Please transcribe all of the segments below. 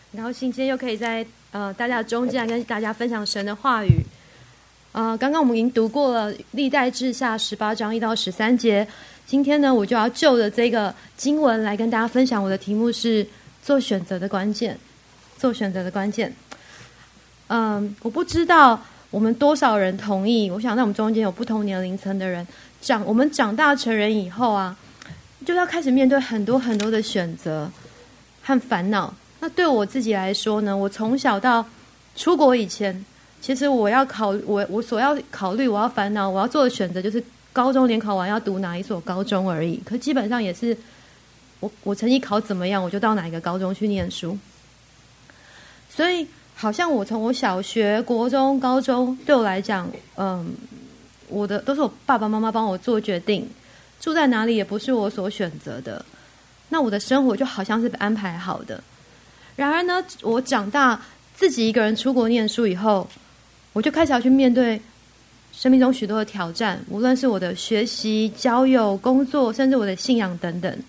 很高兴今天又可以在大家中间来跟大家分享神的话语。刚刚我们已经读过了历代志下18章1到13节，今天呢我就要就着这个经文来跟大家分享。我的题目是做选择的关键。做选择的关键。我不知道我们多少人同意，我想在我们中间有不同年龄层的人，我们长大成人以后啊，就要开始面对很多很多的选择和烦恼。那对我自己来说呢，我从小到出国以前，其实我所要考虑，我要烦恼，我要做的选择就是高中联考完要读哪一所高中而已。可基本上也是我成绩考怎么样，我就到哪一个高中去念书。所以好像我从我小学、国中、高中，对我来讲，我的都是我爸爸妈妈帮我做决定，住在哪里也不是我所选择的。那我的生活就好像是被安排好的。然而呢，我长大自己一个人出国念书以后，我就开始要去面对生命中许多的挑战，无论是我的学习、交友、工作，甚至我的信仰等等。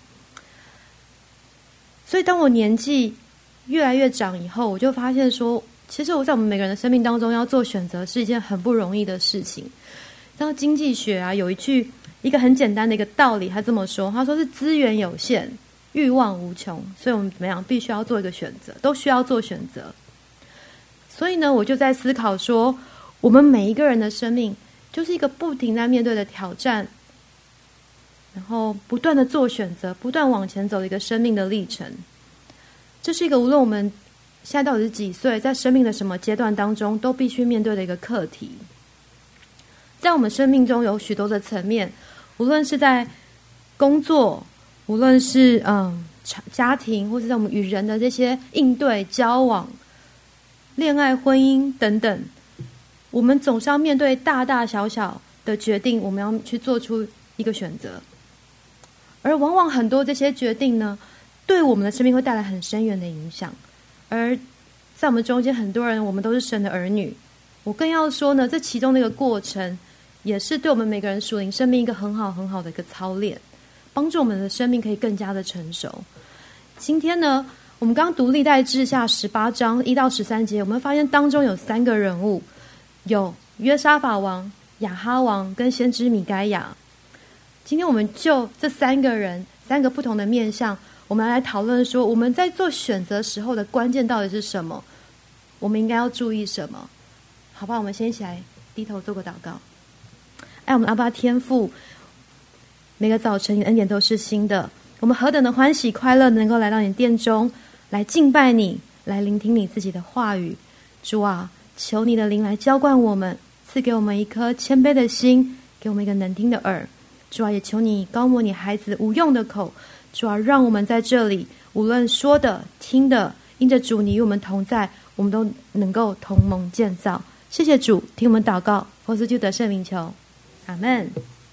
所以当我年纪越来越长以后，我就发现说，其实我在我们每个人的生命当中要做选择是一件很不容易的事情。像经济学啊，有一个很简单的一个道理，他这么说，他说是资源有限，欲望无穷，所以我们怎么样，必须要做一个选择，都需要做选择。所以呢，我就在思考说，我们每一个人的生命就是一个不停在面对的挑战，然后不断的做选择，不断往前走的一个生命的历程。这是一个无论我们现在到底是几岁，在生命的什么阶段当中，都必须面对的一个课题。在我们生命中有许多的层面，无论是在工作，无论是家庭，或是在我们与人的这些应对、交往、恋爱、婚姻等等，我们总是要面对大大小小的决定，我们要去做出一个选择。而往往很多这些决定呢，对我们的生命会带来很深远的影响。而在我们中间很多人，我们都是神的儿女，我更要说呢，这其中的一个过程，也是对我们每个人属灵生命一个很好很好的一个操练，帮助我们的生命可以更加的成熟。今天呢，我们刚读历代志下18章1到13节，我们发现当中有3个人物，有约沙法王、亚哈王跟先知米该亚。今天我们就这3个人3个不同的面向，我们来讨论说，我们在做选择时候的关键到底是什么，我们应该要注意什么。好吧，我们先一起来低头做个祷告。爱我们阿爸天父，每个早晨你的恩典都是新的，我们何等的欢喜快乐能够来到你殿中，来敬拜你，来聆听你自己的话语。主啊，求你的灵来浇灌我们，赐给我们一颗谦卑的心，给我们一个能听的耳。主啊，也求你高摩你孩子无用的口。主啊，让我们在这里无论说的听的，因着主你与我们同在，我们都能够同盟建造。谢谢主，听我们祷告，奉主得胜名求，阿们。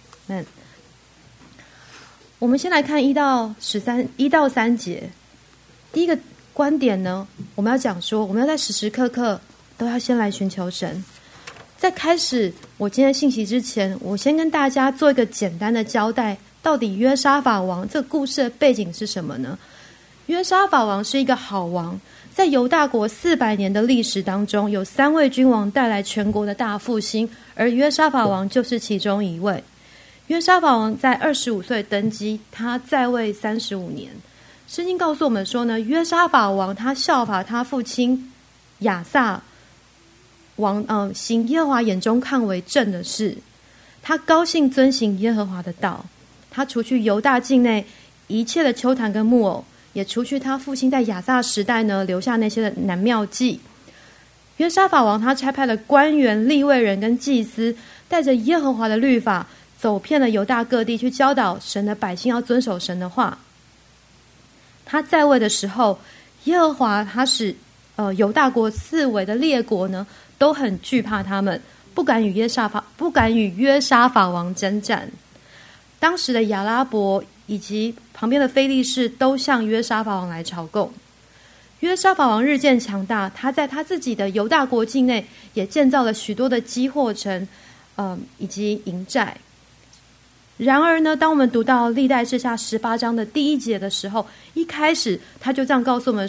我们先来看1到3节。第一个观点呢，我们要讲说，我们要在时时刻刻都要先来寻求神。在开始我今天信息之前，我先跟大家做一个简单的交代，到底约沙法王这个故事的背景是什么呢？约沙法王是一个好王，在犹大国400年的历史当中，有3位君王带来全国的大复兴，而约沙法王就是其中一位。约沙法王在25岁登基，他在位35年。圣经告诉我们说呢，约沙法王他效法他父亲亚撒王，行耶和华眼中看为正的事。他高兴遵行耶和华的道，他除去犹大境内一切的丘坛跟木偶，也除去他父亲在亚撒时代呢留下那些的男庙祭。约沙法王他差派了官员、利未人跟祭司，带着耶和华的律法，走遍了犹大各地，去教导神的百姓要遵守神的话。他在位的时候，耶和华他使犹大国四围的列国呢都很惧怕他们，不敢与约沙法王征战。当时的亚拉伯以及旁边的非利士都向约沙法王来朝贡。约沙法王日渐强大，他在他自己的犹大国境内也建造了许多的积货城，以及营寨。然而呢，当我们读到历代志下18章的第1节的时候，一开始他就这样告诉我们说，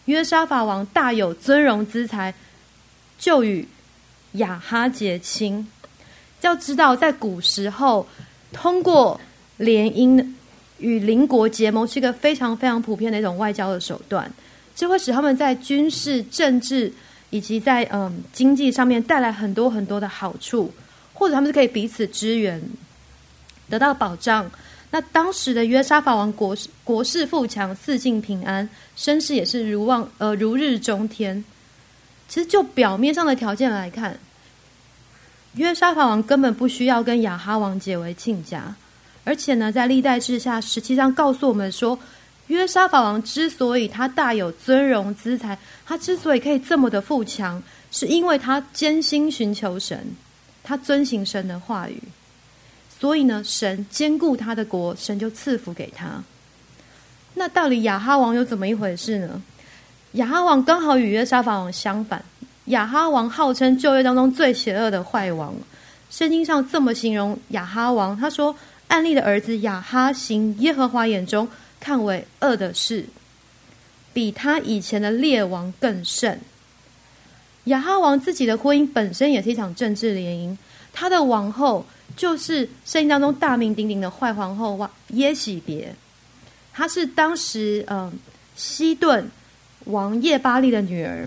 约沙法王大有尊荣资财，就与亚哈结亲。要知道在古时候，通过联姻与邻国结盟是一个非常非常普遍的一种外交的手段，这会使他们在军事、政治以及在经济上面带来很多很多的好处，或者他们是可以彼此支援，得到保障。那当时的约沙法王国势富强，四境平安，声势也是如日中天。其实就表面上的条件来看，约沙法王根本不需要跟亚哈王结为亲家，而且呢，在历代志下17章告诉我们说，约沙法王之所以他大有尊荣资财，他之所以可以这么的富强，是因为他艰辛寻求神，他遵行神的话语。所以呢，神兼顾他的国，神就赐福给他。那到底亚哈王又怎么一回事呢？亚哈王刚好与约沙法王相反，亚哈王号称旧约当中最邪恶的坏王。圣经上这么形容亚哈王，他说：暗利的儿子亚哈行耶和华眼中看为恶的事，比他以前的列王更甚。亚哈王自己的婚姻本身也是一场政治联姻，他的王后就是圣经当中大名鼎鼎的坏皇后耶喜别，她是当时西顿王耶巴利的女儿。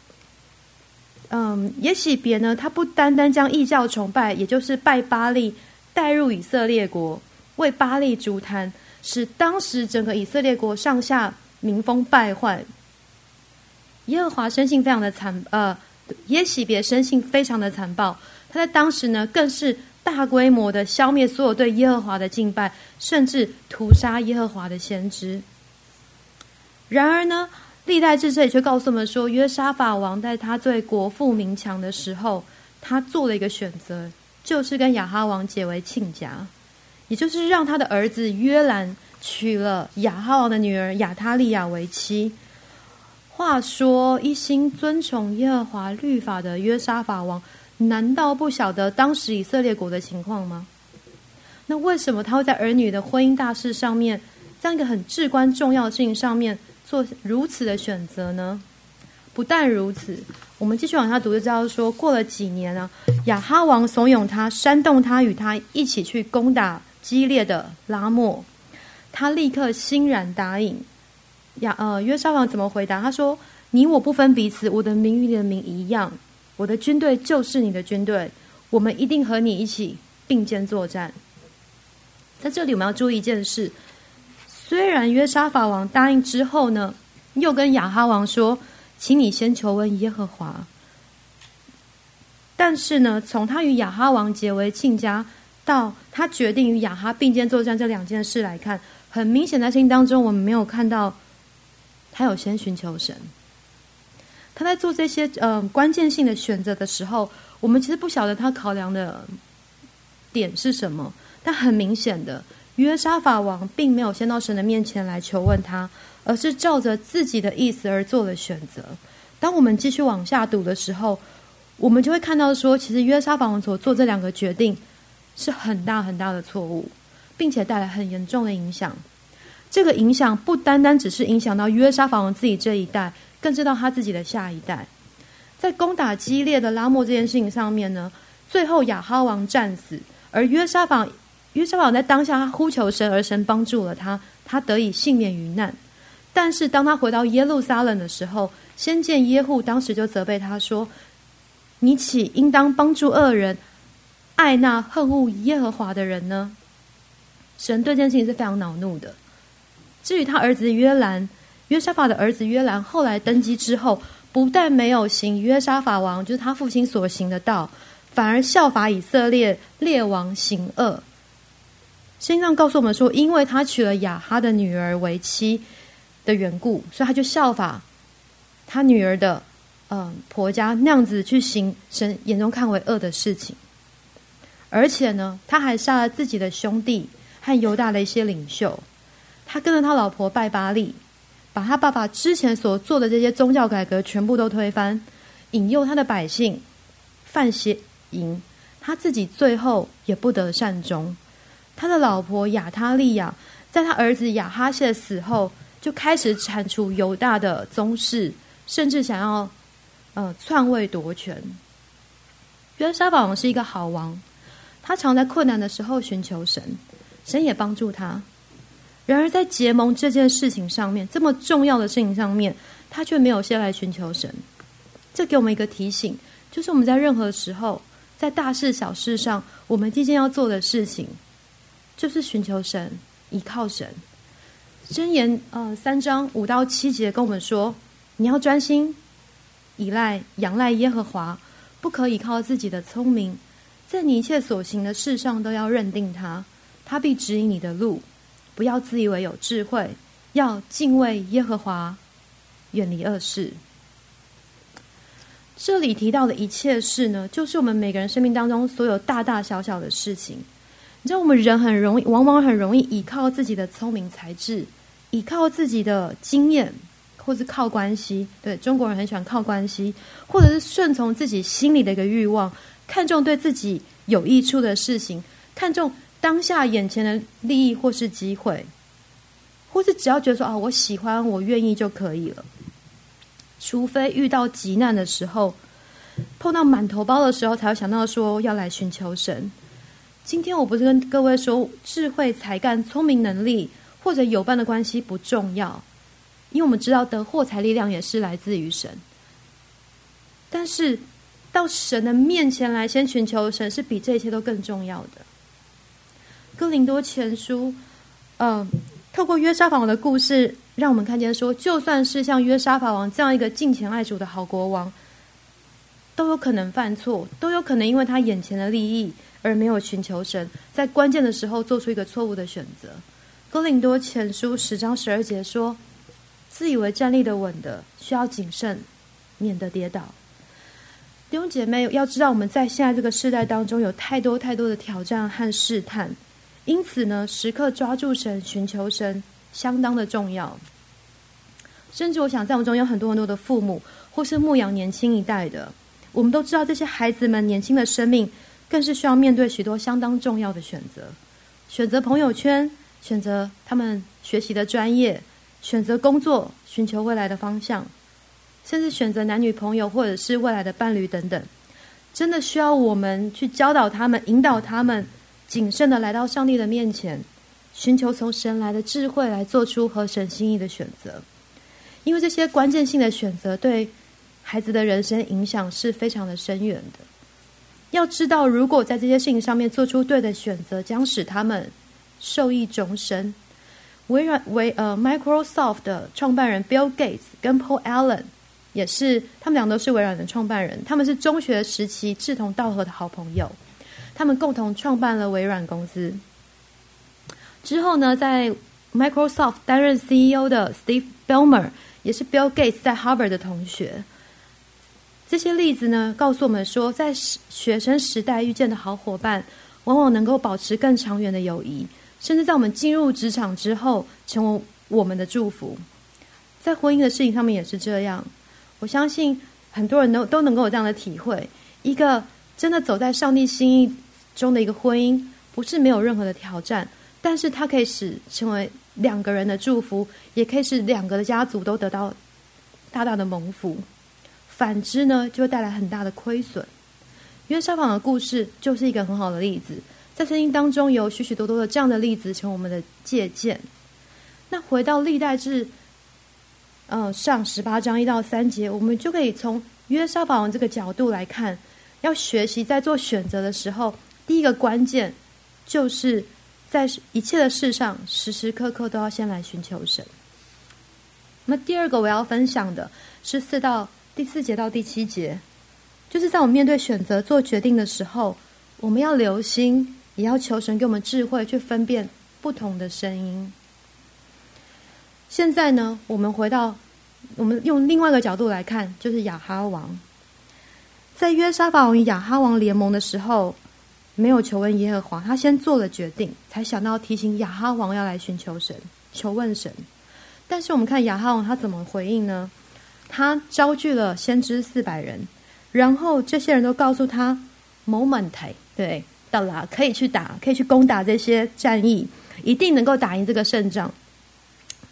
耶喜别呢，她不单单将异教崇拜，也就是拜巴利带入以色列国，为巴利筑坛，使当时整个以色列国上下民风败坏。耶和华生性非常的耶喜别生性非常的残暴，他在当时呢，更是大规模的消灭所有对耶和华的敬拜，甚至屠杀耶和华的先知。然而呢，历代志这里却告诉我们说，约沙法王在他最国富民强的时候，他做了一个选择，就是跟亚哈王结为亲家，也就是让他的儿子约兰娶了亚哈王的女儿亚他利亚为妻。话说，一心遵从耶和华律法的约沙法王，难道不晓得当时以色列国的情况吗？那为什么他会在儿女的婚姻大事上面，这样一个很至关重要的事情上面做如此的选择呢？不但如此，我们继续往下读就知道说，过了几年啊，亚哈王怂恿他，煽动他与他一起去攻打激烈的拉末，他立刻欣然答应。约沙法王怎么回答？他说：你我不分彼此，我的名与你的名一样，我的军队就是你的军队，我们一定和你一起并肩作战。在这里我们要注意一件事，虽然约沙法王答应之后呢，又跟亚哈王说，请你先求问耶和华，但是呢，从他与亚哈王结为亲家到他决定与亚哈并肩作战这两件事来看，很明显在圣经当中我们没有看到他有先寻求神。他在做这些关键性的选择的时候，我们其实不晓得他考量的点是什么，但很明显的，约沙法王并没有先到神的面前来求问他，而是照着自己的意思而做了选择。当我们继续往下读的时候，我们就会看到说，其实约沙法王所做这两个决定是很大很大的错误，并且带来很严重的影响。这个影响不单单只是影响到约沙法王自己这一代，更是到他自己的下一代。在攻打激烈的拉末这件事情上面呢，最后亚哈王战死，而约沙法王在当下他呼求神，而神帮助了他，他得以幸免于难。但是当他回到耶路撒冷的时候，先见耶户当时就责备他说，你岂应当帮助恶人，爱那恨恶耶和华的人呢？神对这件事情是非常恼怒的。至于他儿子约沙法的儿子约兰后来登基之后，不但没有行约沙法王就是他父亲所行的道，反而效法以色列列王行恶。圣经上告诉我们说，因为他娶了亚哈的女儿为妻的缘故，所以他就效法他女儿的婆家那样子去行神眼中看为恶的事情。而且呢，他还杀了自己的兄弟和犹大的一些领袖。他跟着他老婆拜巴利，把他爸爸之前所做的这些宗教改革全部都推翻，引诱他的百姓犯邪淫，他自己最后也不得善终。他的老婆亚他利亚在他儿子亚哈谢死后， 就开始铲除犹大的宗室，甚至想要篡位夺权。约沙法王是一个好王，他常在困难的时候寻求神，神也帮助他。然而在结盟这件事情上面，这么重要的事情上面，他却没有先来寻求神。这给我们一个提醒，就是我们在任何时候，在大事小事上，我们第一件要做的事情就是寻求神，依靠神。箴言3章5到7节跟我们说，你要专心仰赖耶和华，不可依靠自己的聪明，在你一切所行的事上都要认定他，他必指引你的路。不要自以为有智慧，要敬畏耶和华，远离恶事。这里提到的一切事呢，就是我们每个人生命当中所有大大小小的事情。你知道我们人往往很容易依靠自己的聪明才智，依靠自己的经验，或是靠关系。对，中国人很喜欢靠关系，或者是顺从自己心里的一个欲望，看重对自己有益处的事情，看重当下眼前的利益或是机会，或是只要觉得说我喜欢我愿意就可以了。除非遇到急难的时候，碰到满头包的时候，才会想到说要来寻求神。今天我不是跟各位说智慧才干聪明能力或者有伴的关系不重要，因为我们知道得获财力量也是来自于神，但是到神的面前来先寻求神，是比这一切都更重要的。哥林多前书透过约沙法王的故事，让我们看见说，就算是像约沙法王这样一个敬虔爱主的好国王，都有可能犯错，都有可能因为他眼前的利益而没有寻求神，在关键的时候做出一个错误的选择。哥林多前书10章12节说，自以为站立的稳的，需要谨慎，免得跌倒。弟兄姐妹要知道，我们在现在这个世代当中有太多太多的挑战和试探，因此呢，时刻抓住神，寻求神相当的重要。甚至我想在我们中有很多很多的父母，或是牧养年轻一代的，我们都知道这些孩子们年轻的生命更是需要面对许多相当重要的选择，选择朋友圈，选择他们学习的专业，选择工作，寻求未来的方向，甚至选择男女朋友或者是未来的伴侣等等，真的需要我们去教导他们，引导他们谨慎的来到上帝的面前，寻求从神来的智慧，来做出合神心意的选择。因为这些关键性的选择对孩子的人生影响是非常的深远的。要知道，如果在这些事情上面做出对的选择，将使他们受益终身。Microsoft 的创办人 Bill Gates 跟 Paul Allen 也是，他们俩都是微软的创办人，他们是中学时期志同道合的好朋友，他们共同创办了微软公司。之后呢，在 Microsoft 担任 CEO 的 Steve Ballmer 也是 Bill Gates 在 Harvard 的同学。这些例子呢，告诉我们说，在学生时代遇见的好伙伴，往往能够保持更长远的友谊，甚至在我们进入职场之后，成为我们的祝福。在婚姻的事情上面也是这样，我相信很多人都能够有这样的体会。一个真的走在上帝心意中的一个婚姻，不是没有任何的挑战，但是它可以成为两个人的祝福，也可以使两个的家族都得到大大的蒙福。反之呢，就会带来很大的亏损。约沙法的故事就是一个很好的例子，在圣经当中有许许多多的这样的例子成我们的借鉴。那回到历代志上18章1到3节，我们就可以从约沙法王这个角度来看，要学习在做选择的时候，第一个关键就是在一切的事上时时刻刻都要先来寻求神。那第二个我要分享的是第4节到第7节，就是在我们面对选择做决定的时候，我们要留心，也要求神给我们智慧去分辨不同的声音。现在呢，我们用另外一个角度来看，就是亚哈王。在约沙法王与亚哈王联盟的时候，没有求问耶和华，他先做了决定，才想到提醒亚哈王要来寻求神，求问神。但是我们看亚哈王他怎么回应呢？他招聚了先知400人，然后这些人都告诉他 moment 对到了，可以去攻打这些战役，一定能够打赢这个胜仗。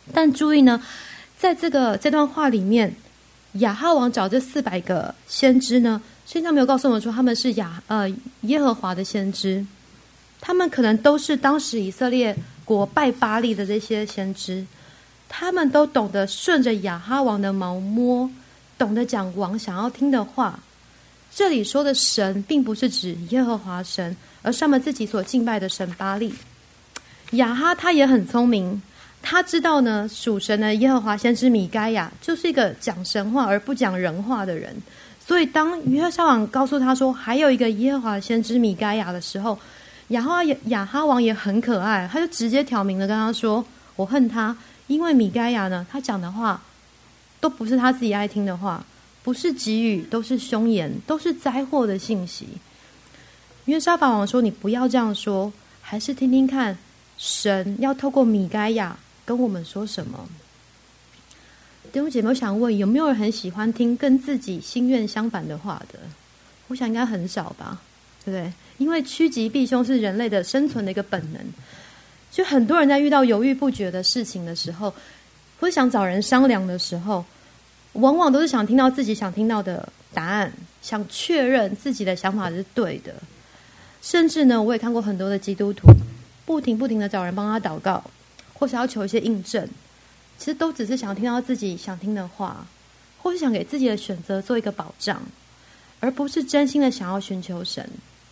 但注意呢，在这段话里面，亚哈王找这400个先知呢，实际上没有告诉我们说他们是耶和华的先知，他们可能都是当时以色列国拜巴力的这些先知，他们都懂得顺着亚哈王的毛摸，懂得讲王想要听的话。这里说的神并不是指耶和华神，而是他们自己所敬拜的神巴力。亚哈他也很聪明，他知道呢，属神的耶和华先知米该亚就是一个讲神话而不讲人话的人，所以当约沙王告诉他说还有一个耶和华先知米该亚的时候，亚哈王也很可爱，他就直接挑明了跟他说，我恨他，因为米该亚呢，他讲的话都不是他自己爱听的话，不是给予，都是凶言，都是灾祸的信息。约沙法王说，你不要这样说，还是听听看神要透过米该亚跟我们说什么。弟兄姐妹，我想问，有没有人很喜欢听跟自己心愿相反的话的？我想应该很少吧，对不对？因为趋吉避凶是人类的生存的一个本能，就很多人在遇到犹豫不决的事情的时候，或者想找人商量的时候，往往都是想听到自己想听到的答案，想确认自己的想法是对的。甚至呢，我也看过很多的基督徒不停的找人帮他祷告，或是要求一些印证，其实都只是想听到自己想听的话，或是想给自己的选择做一个保障，而不是真心的想要寻求神。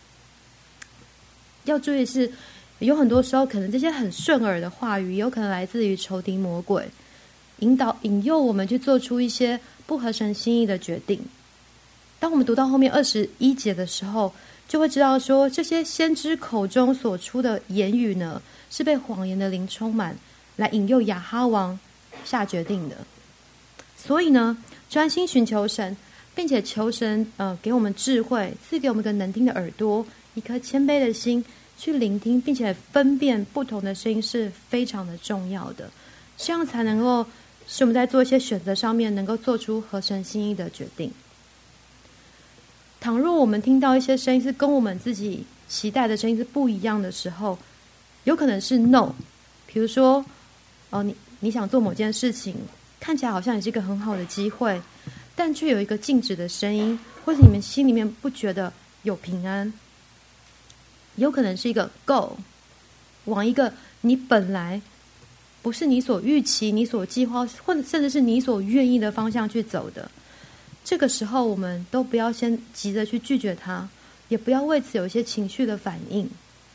要注意是，有很多时候可能这些很顺耳的话语，有可能来自于仇敌魔鬼，引诱我们去做出一些不合神心意的决定。当我们读到后面21节的时候，就会知道说，这些先知口中所出的言语呢，是被谎言的灵充满，来引诱亚哈王下决定的。所以呢，专心寻求神，并且求神给我们智慧，赐给我们一个能听的耳朵，一颗谦卑的心去聆听，并且分辨不同的声音是非常的重要的。这样才能够使我们在做一些选择上面能够做出合神心意的决定。倘若我们听到一些声音是跟我们自己期待的声音是不一样的时候，有可能是 no。 比如说你想做某件事情，看起来好像也是一个很好的机会，但却有一个禁止的声音，或是你们心里面不觉得有平安。有可能是一个 go， 往一个你本来不是你所预期、你所计划，或者甚至是你所愿意的方向去走的。这个时候我们都不要先急着去拒绝它，也不要为此有一些情绪的反应。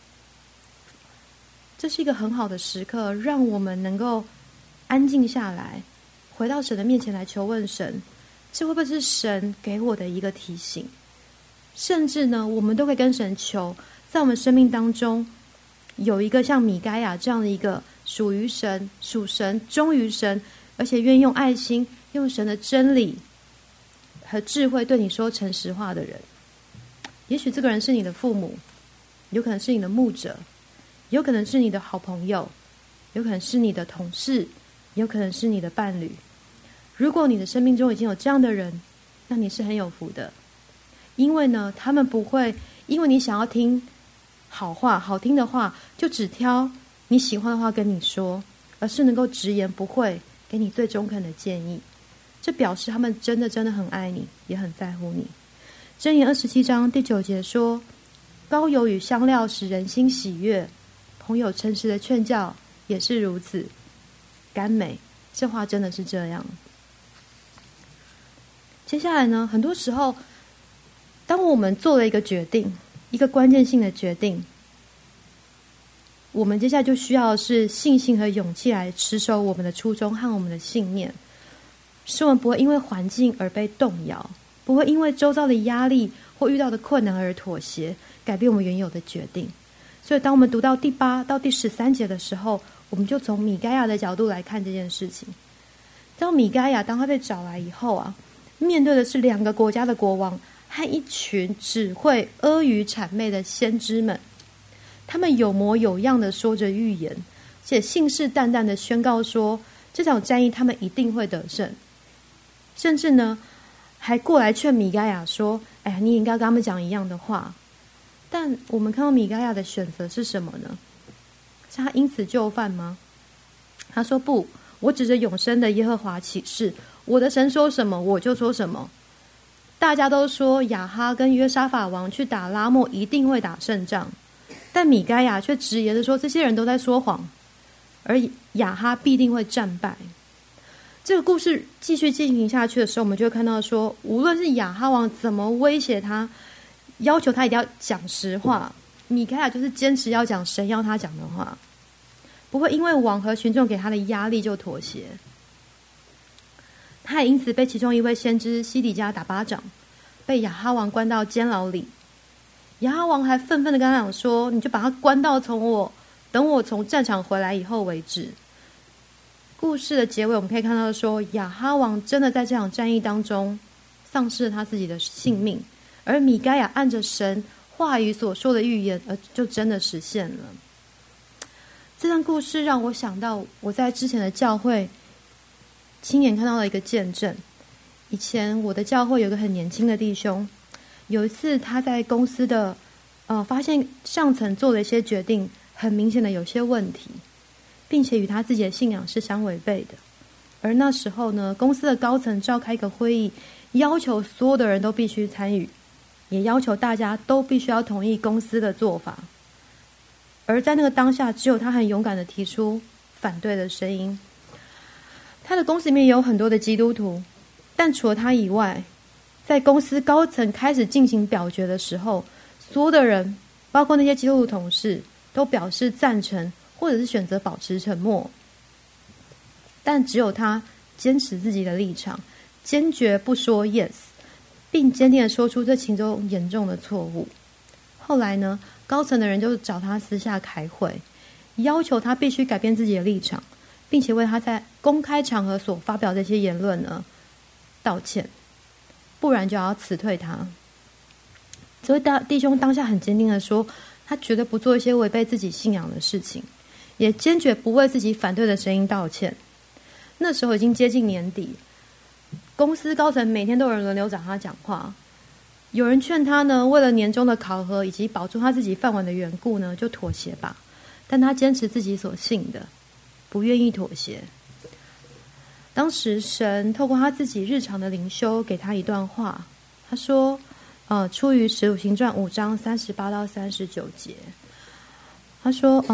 这是一个很好的时刻，让我们能够安静下来，回到神的面前来求问神，这会不会是神给我的一个提醒？甚至呢，我们都可以跟神求，在我们生命当中有一个像米该亚这样的一个属于神、属神、忠于神，而且愿意用爱心、用神的真理和智慧对你说诚实话的人。也许这个人是你的父母，有可能是你的牧者，有可能是你的好朋友，有可能是你的同事，有可能是你的伴侣。如果你的生命中已经有这样的人，那你是很有福的。因为呢，他们不会因为你想要听好话、好听的话，就只挑你喜欢的话跟你说，而是能够直言不讳，给你最中肯的建议。这表示他们真的很爱你，也很在乎你。箴言27章第9节说，膏油与香料使人心喜悦，朋友诚实的劝教也是如此甘美。这话真的是这样。接下来呢，很多时候当我们做了一个决定，一个关键性的决定，我们接下来就需要的是信心和勇气来持守我们的初衷和我们的信念，使我们不会因为环境而被动摇，不会因为周遭的压力或遇到的困难而妥协，改变我们原有的决定。所以当我们读到第8到第13节的时候，我们就从米该亚的角度来看这件事情。当米该亚当他被找来以后啊，面对的是2个国家的国王和一群只会阿谀谄媚的先知们，他们有模有样的说着预言，且信誓旦旦的宣告说这场战役他们一定会得胜，甚至呢还过来劝米该亚说，哎呀，你应该跟他们讲一样的话。但我们看到米该亚的选择是什么呢？是他因此就范吗？他说不， 我指着永生的耶和华起誓，我的神说什么我就说什么。大家都说亚哈跟约沙法王去打拉末一定会打胜仗，但米该亚却直言的说这些人都在说谎，而亚哈必定会战败。这个故事继续进行下去的时候，我们就会看到说，无论是亚哈王怎么威胁他，要求他一定要讲实话，米该亚就是坚持要讲神要他讲的话，不会因为王和群众给他的压力就妥协。他也因此被其中一位先知西底家打巴掌，被亚哈王关到监牢里。亚哈王还愤愤地跟他讲说，你就把他关到等我从战场回来以后为止。故事的结尾我们可以看到说，亚哈王真的在这场战役当中丧失了他自己的性命，而米该亚按着神话语所说的预言就真的实现了。这段故事让我想到我在之前的教会亲眼看到了一个见证。以前我的教会有个很年轻的弟兄，有一次他在公司的发现上层做了一些决定，很明显的有些问题，并且与他自己的信仰是相违背的。而那时候呢，公司的高层召开一个会议，要求所有的人都必须参与，也要求大家都必须要同意公司的做法。而在那个当下，只有他很勇敢的提出反对的声音。他的公司里面有很多的基督徒，但除了他以外，在公司高层开始进行表决的时候，所有的人，包括那些基督徒同事，都表示赞成，或者是选择保持沉默。但只有他坚持自己的立场，坚决不说 yes， 并坚定地说出这其中严重的错误。后来呢，高层的人就找他私下开会，要求他必须改变自己的立场，并且为他在公开场合所发表这些言论呢道歉，不然就要辞退他。这位弟兄当下很坚定的说，他绝对不做一些违背自己信仰的事情，也坚决不为自己反对的声音道歉。那时候已经接近年底，公司高层每天都有人轮流找他讲话，有人劝他呢，为了年终的考核以及保住他自己饭碗的缘故呢，就妥协吧。但他坚持自己所信的，不愿意妥协。当时神透过他自己日常的灵修给他一段话，他说出于使徒行传5章38到39节，他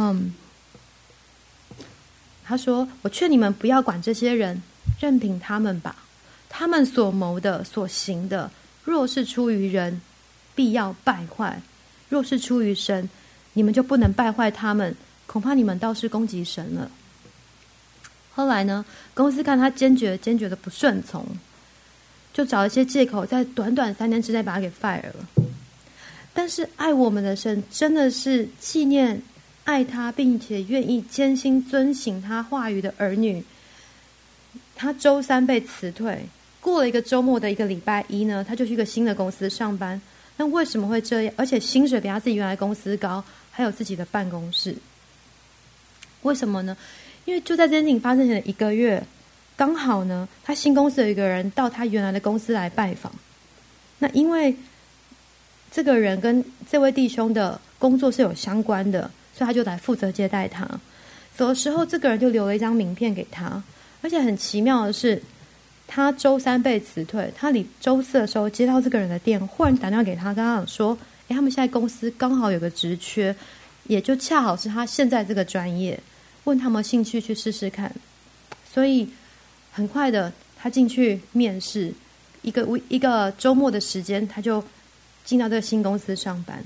说我劝你们不要管这些人，任凭他们吧，他们所谋的所行的，若是出于人，必要败坏；若是出于神，你们就不能败坏他们，恐怕你们倒是攻击神了。后来呢，公司看他坚决的不顺从，就找一些借口，在短短3天之内把他给 fire 了。但是爱我们的神真的是纪念爱他并且愿意艰辛遵行他话语的儿女。他周3被辞退，过了一个周末的一个礼拜一呢，他就去一个新的公司上班。那为什么会这样？而且薪水比他自己原来公司高，还有自己的办公室。为什么呢？因为就在这件事情发生前的1个月，刚好呢，他新公司有一个人到他原来的公司来拜访。那因为这个人跟这位弟兄的工作是有相关的，所以他就来负责接待他。走的时候，这个人就留了一张名片给他。而且很奇妙的是，他周3被辞退，他周4的时候接到这个人的电话，忽然打电话给他，跟他讲说他们现在公司刚好有个职缺，也就恰好是他现在这个专业，问他们兴趣去试试看。所以很快的他进去面试，一个周末的时间，他就进到这个新公司上班。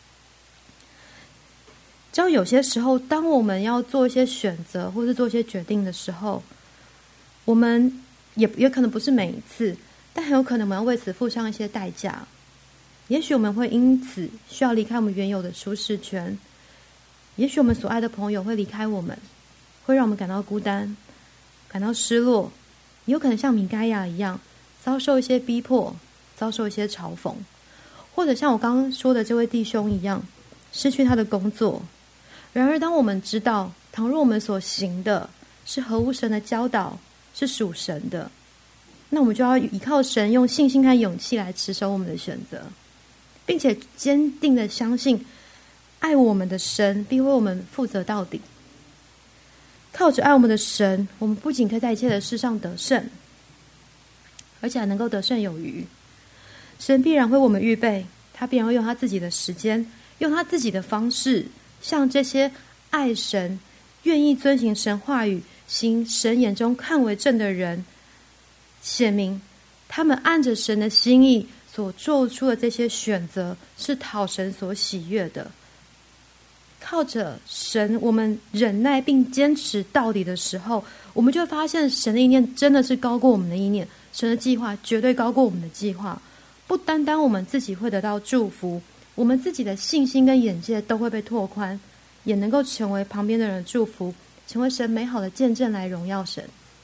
知道有些时候，当我们要做一些选择或是做一些决定的时候，我们也可能不是每一次，但很有可能我们要为此付上一些代价。也许我们会因此需要离开我们原有的舒适圈，也许我们所爱的朋友会离开我们，会让我们感到孤单，感到失落，也有可能像米该亚一样遭受一些逼迫，遭受一些嘲讽，或者像我刚刚说的这位弟兄一样失去他的工作。然而当我们知道，倘若我们所行的是合乎神的教导，是属神的，那我们就要依靠神，用信心和勇气来持守我们的选择，并且坚定的相信爱我们的神必为我们负责到底。 靠着爱我们的神，我们不仅可以在一切的事上得胜，而且还能够得胜有余。神必然为我们预备，他必然会用他自己的时间，用他自己的方式，向这些爱神、愿意遵行神话语、行神眼中看为正的人显明，他们按着神的心意所做出的这些选择是讨神所喜悦的。靠着神，我们忍耐并坚持到底的时候，我们就会发现神的意念真的是高过我们的意念，神的计划绝对高过我们的计划。不单单我们自己会得到祝福，我们自己的信心跟眼界都会被拓宽，也能够成为旁边的人的祝福，成为神美好的见证来荣耀神。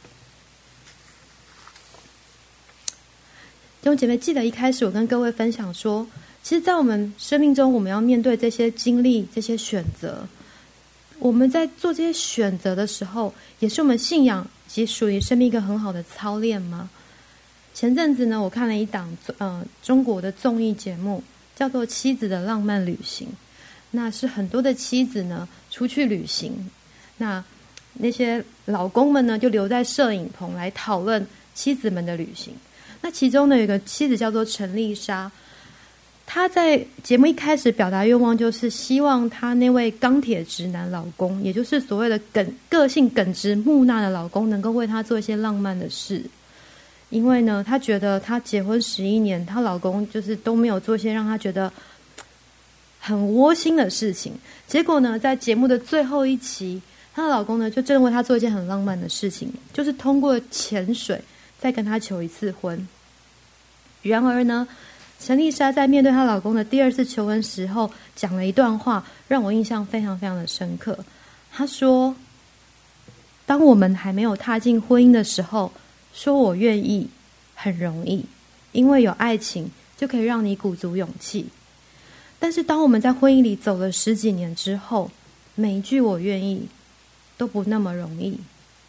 弟兄姐妹，记得一开始我跟各位分享说，其实在我们生命中，我们要面对这些经历、这些选择，我们在做这些选择的时候，也是我们信仰及属于生命一个很好的操练吗？前阵子呢，我看了一档中国的综艺节目，叫做《妻子的浪漫旅行》。那是很多的妻子呢出去旅行，那些老公们呢就留在摄影棚来讨论妻子们的旅行。那其中呢有一个妻子叫做陈丽莎，她在节目一开始表达愿望，就是希望她那位钢铁直男老公，也就是所谓的个性耿直木讷的老公，能够为她做一些浪漫的事。因为呢，她觉得她结婚11年，她老公就是都没有做一些让她觉得很窝心的事情。结果呢，在节目的最后一期，她的老公呢就真的为她做一件很浪漫的事情，就是通过潜水再跟她求一次婚。然而呢，陈丽莎在面对她老公的第二次求婚时候，讲了一段话，让我印象非常非常的深刻。她说：当我们还没有踏进婚姻的时候，说我愿意很容易，因为有爱情就可以让你鼓足勇气。但是当我们在婚姻里走了10几年之后，每一句我愿意都不那么容易。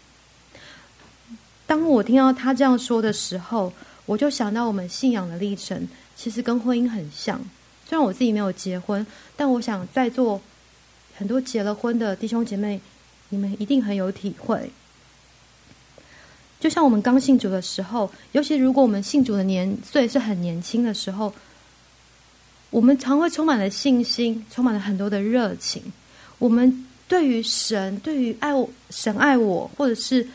当我听到他这样说的时候，我就想到我们信仰的历程其实跟婚姻很像。虽然我自己没有结婚，但我想在座很多结了婚的弟兄姐妹，你们一定很有体会。就像我们刚信主的时候，尤其如果我们信主的年岁是很年轻的时候，我们常会充满了信心，充满了很多的热情。我们对于神，对于神爱我，或者是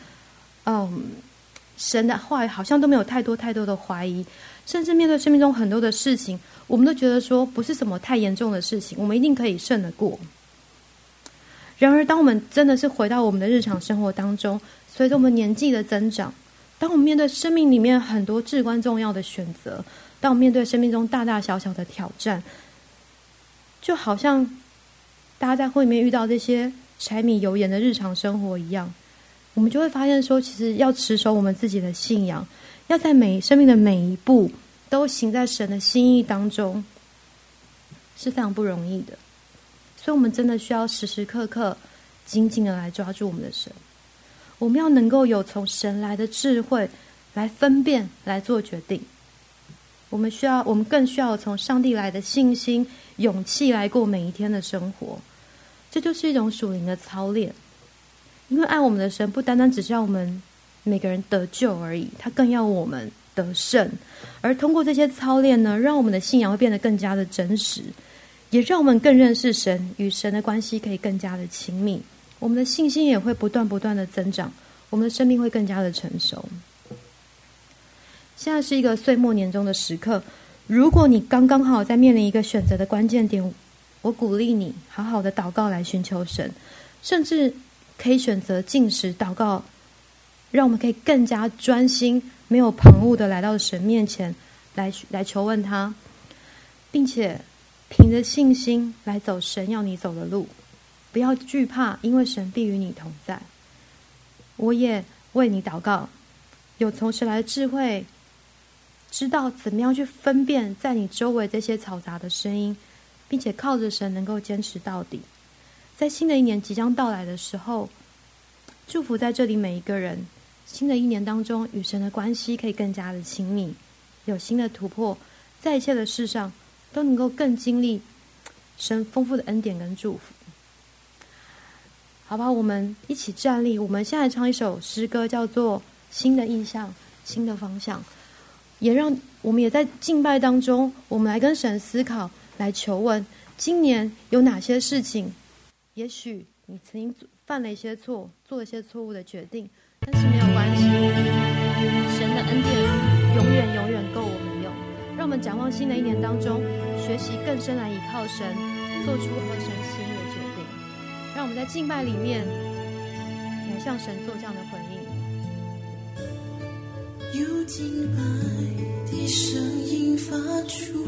神的话语，好像都没有太多的怀疑。甚至面对生命中很多的事情，我们都觉得说不是什么太严重的事情，我们一定可以胜得过。然而当我们真的是回到我们的日常生活当中，随着我们年纪的增长，当我们面对生命里面很多至关重要的选择，当我们面对生命中大大小小的挑战，就好像大家在会里面遇到这些柴米油盐的日常生活一样，我们就会发现说，其实要持守我们自己的信仰，要在生命的每一步都行在神的心意当中，是非常不容易的。所以我们真的需要时时刻刻紧紧的来抓住我们的神。我们要能够有从神来的智慧来分辨，来做决定。我们更需要从上帝来的信心、勇气来过每一天的生活。这就是一种属灵的操练。因为爱我们的神不单单只是要我们每个人得救而已，他更要我们得胜。而通过这些操练呢，让我们的信仰会变得更加的真实，也让我们更认识神，与神的关系可以更加的亲密。我们的信心也会不断的增长，我们的生命会更加的成熟。现在是一个岁末年终的时刻，如果你刚刚好在面临一个选择的关键点，我鼓励你好好的祷告来寻求神，甚至可以选择禁食祷告，让我们可以更加专心、没有旁骛的来到神面前来求问他，并且凭着信心来走神要你走的路，不要惧怕，因为神必与你同在。我也为你祷告，有从神来的智慧，知道怎么样去分辨在你周围这些嘈杂的声音，并且靠着神能够坚持到底。在新的一年即将到来的时候，祝福在这里每一个人，新的一年当中与神的关系可以更加的亲密，有新的突破，在一切的事上都能够更经历神丰富的恩典跟祝福。 好吧，我们一起站立。我们现在唱一首诗歌，叫做《新的意象，新的方向》，也让我们也在敬拜当中，我们来跟神思考，来求问，今年有哪些事情，也许你曾经犯了一些错，做了一些错误的决定，但是没有关系，神的恩典永远永远够我们用。让我们展望新的一年当中，学习更深来倚靠神，做出合神心意的决定。让我们在敬拜里面来向神做这样的回应。 有敬拜的声音发出，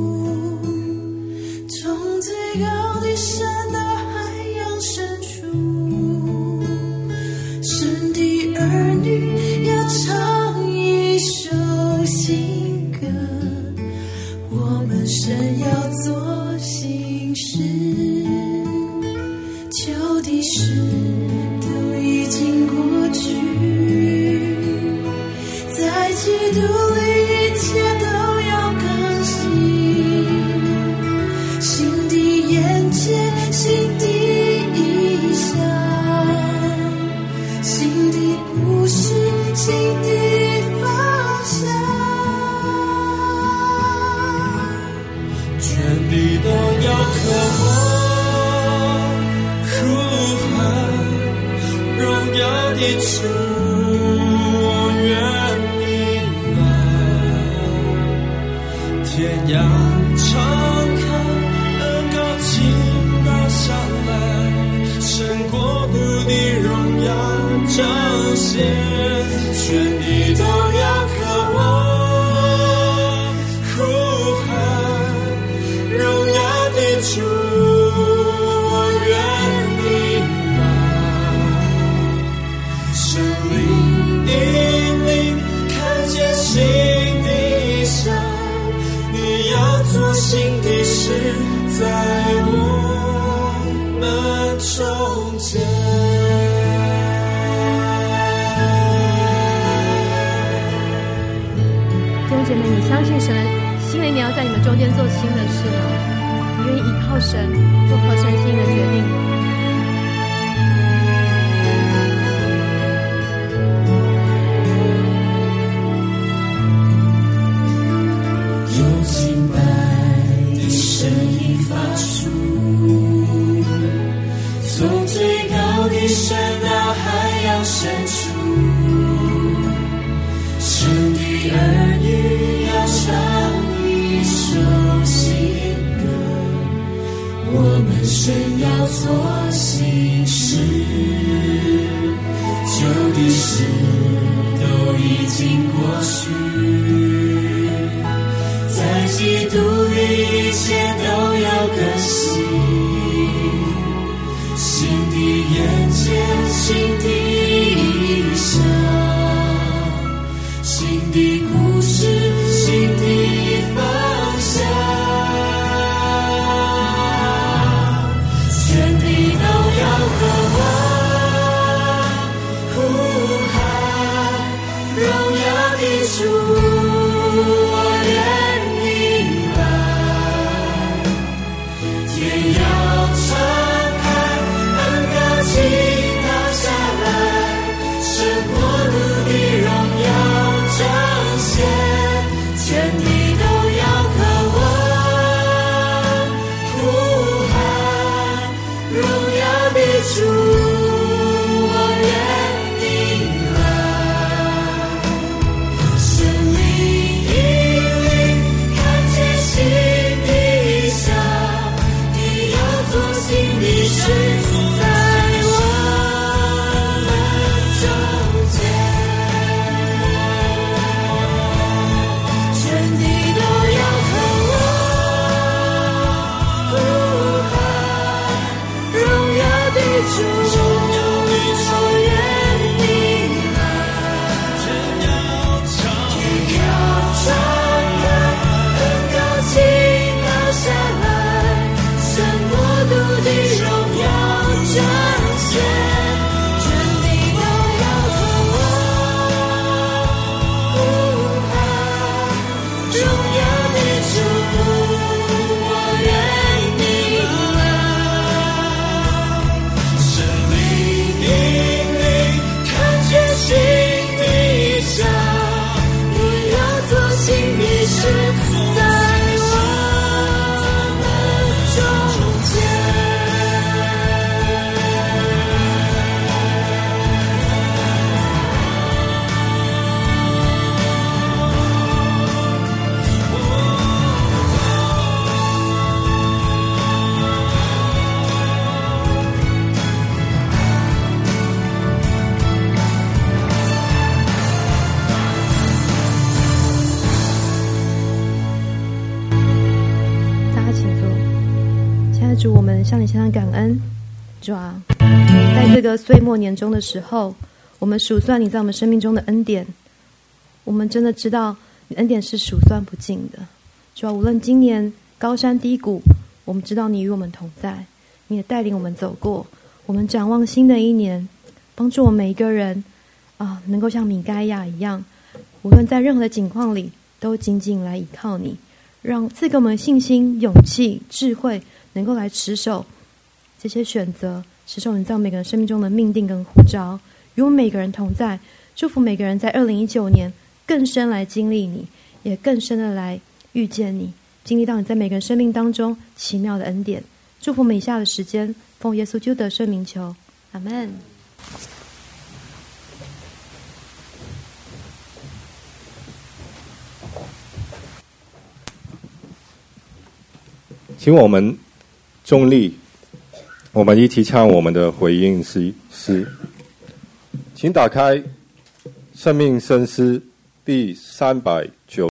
从最高的山到海洋深处，神的儿女要唱一首新歌，我们神要做新事，旧的事都已经过去，在基督里一切都要更新，新的眼界，新的意象，新的故事，新的方向， 全地都要渴望呼喊荣耀的主，我愿意来，天涯长看，恩高倾倒下来，神国度的荣耀彰显，全地都要渴望呼喊荣耀的主，我愿意来，神灵引领，看见新的象，你要做新的事在我们中间。 弟兄姐妹，你相信神新的一年要在你们中间做新的事吗？你愿意依靠神做合神心意的决定吗？ 有敬拜的声音发出，从最高的山到海洋深处，神的儿女要唱一首新歌，我们神要做新事，旧的事都已经过去，在基督里一切都要更新，新的眼界，新的意象，新的故事，新的方向，全地都要渴望呼喊荣耀的主，我愿意来，天要敞开，恩高倾倒下来，神国度的荣耀彰显，全地都要渴望呼喊荣耀的主，我愿意来，神灵引领，看见新的意象，你要做新的事在我们中间，全地都要渴望呼喊荣耀的主，我愿意来，天要敞开，恩高倾倒下来，神国度的荣耀彰显，全地都要渴望呼喊荣耀的主，我愿意来，神灵主，我们向你献上感恩。主啊，在这个岁末年终的时候，我们数算你在我们生命中的恩典，我们真的知道你恩典是数算不尽的。主啊，无论今年高山低谷，我们知道你与我们同在，你也带领我们走过。我们展望新的一年，帮助我们每一个人能够像米该亚一样，无论在任何的境况里，都紧紧来依靠你，让赐给我们信心、勇气、智慧，能够来持守这些选择，持守你在每个人生命中的命定跟呼召，与我们每个人同在。祝福每个人在2019年更深来经历你，也更深的来遇见你，经历到你在每个人生命当中奇妙的恩典。祝福我们以下的时间，奉耶稣基督的圣名求，阿们。 请我们中立，我们一起唱我们的回应诗。请打开《生命深思》第390